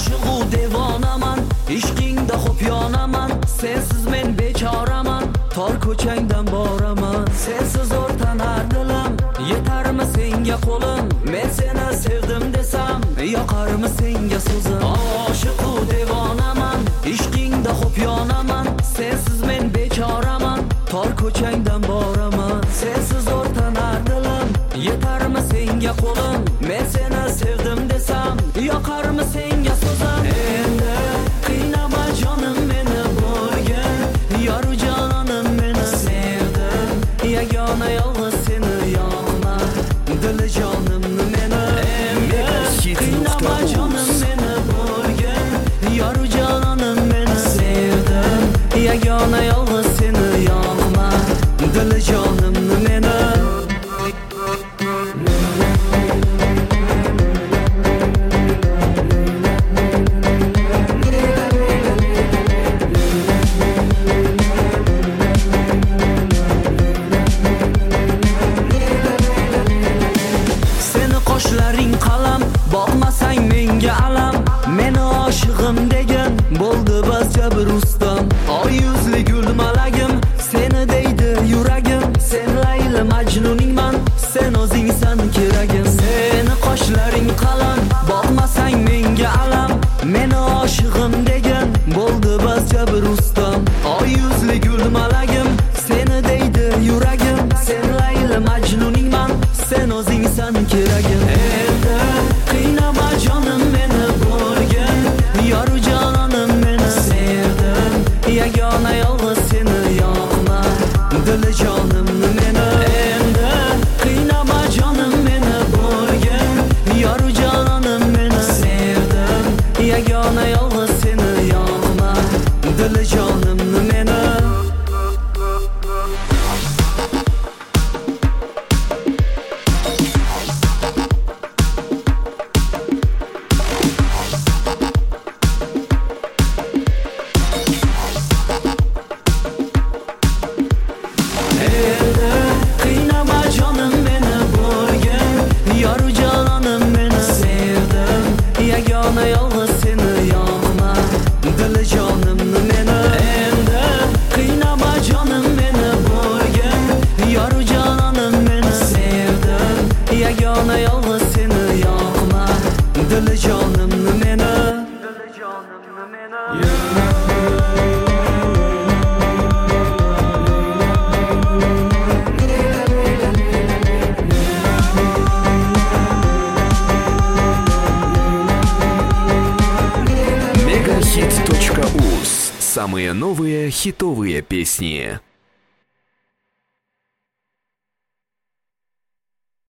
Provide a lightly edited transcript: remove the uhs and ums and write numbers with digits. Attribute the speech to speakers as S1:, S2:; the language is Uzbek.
S1: oshiqu devonaman, ishqingda xo'p yonaman. Sensiz men bechoraman, tor ko'changdan boraman. Sensiz o'rtanar dilim, yetarmi senga qo'lim? Men seni sevdim desam, yoqarmi senga so'zim? Oshiqu devonaman, ishqingda xo'p yonaman. Sensiz men bechoraman, tor ko'changdan boraman. Sensiz o'rtanar dilim, yetarmi senga qo'lim? Men seni sevdim desam, yoqarmi senga so'zim? Endi qiynama jonim meni, bo'lgin yoru jonim meni. Sevdim yagona yolg'iz seni, yoqma dili jonimni meni. Endi qiynama jonim meni, bo'lgin yoru jonim meni. Sevdim yagona yolg'iz seni, yoqma dili jonimni meni. Qoshlaring qalam, boqmasang menga alam. Meni oshig'im degan bo'ldi bas jabr ustam. Oy yuzli gul malagim, seni deydi yuragim. Sen Layli Majnuningman, sen o'zingsan keragim. Seni qoshlaring qalam, boqmasang menga alam. Meni oshig'im degan bo'ldi bas jabr ustam. Oy yuzli gul malagim, seni deydi yuragim. Sen Layli Majnuningman, sen o'zingsan keragim. Endi qiynama jonim meni, bo'lgin yoru jonim meni. Sevdim yagona yolg'iz seni, yoqma dili jonimni meni. Endi qiynama jonim meni, bo'lgin yoru jonim meni. Sevdim yagona yolg'iz seni, yoqma dili jonimni meni. Yagona yolg'iz seni, yoqma dili jonimni meni. Endi qiynama jonim meni, bo'lgin yoru jonim meni. Sevdim yagona yolg'iz seni, yoqma dili jonimni meni.
S2: Megahit.uz. Самые новые хитовые песни.